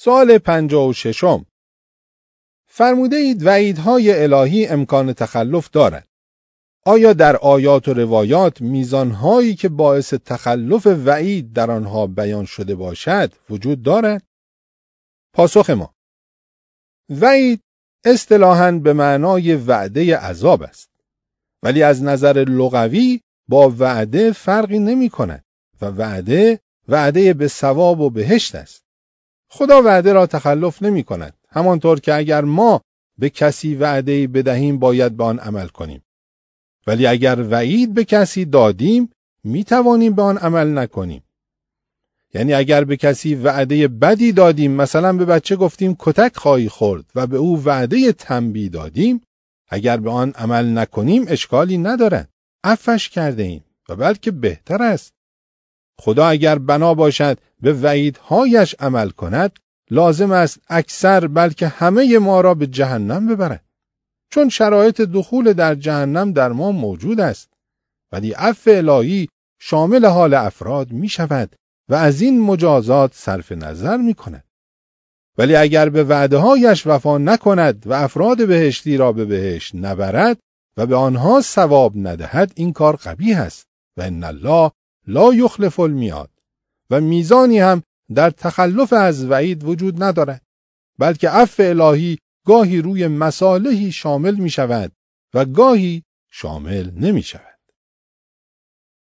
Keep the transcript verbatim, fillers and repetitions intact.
سوال پنجاه و ششم. فرموده اید وعیدهای الهی امکان تخلف دارد. آیا در آیات و روایات میزانهایی که باعث تخلف وعید در آنها بیان شده باشد وجود دارد؟ پاسخ ما: وعید اصطلاحاً به معنای وعده عذاب است، ولی از نظر لغوی با وعده فرقی نمی کند و وعده وعده به ثواب و بهشت است. خدا وعده را تخلف نمی کند، همانطور که اگر ما به کسی وعده بدهیم باید به آن عمل کنیم. ولی اگر وعید به کسی دادیم می توانیم به آن عمل نکنیم. یعنی اگر به کسی وعده بدی دادیم، مثلا به بچه گفتیم کتک خواهی خورد و به او وعده تنبیه دادیم، اگر به آن عمل نکنیم اشکالی ندارد، عفوش کرده ایم و بلکه بهتر است. خدا اگر بنا باشد به وعیدهایش عمل کند، لازم است اکثر بلکه همه ما را به جهنم ببرد، چون شرایط دخول در جهنم در ما موجود است. ولی عفو الهی شامل حال افراد می شود و از این مجازات صرف نظر می کند. ولی اگر به وعده هایش وفا نکند و افراد بهشتی را به بهشت نبرد و به آنها ثواب ندهد، این کار قبیح است و ان الله لا یخلف المیعاد. و میزانی هم در تخلف از وعید وجود ندارد، بلکه عفو الهی گاهی روی مصالحی شامل می شود و گاهی شامل نمی شود.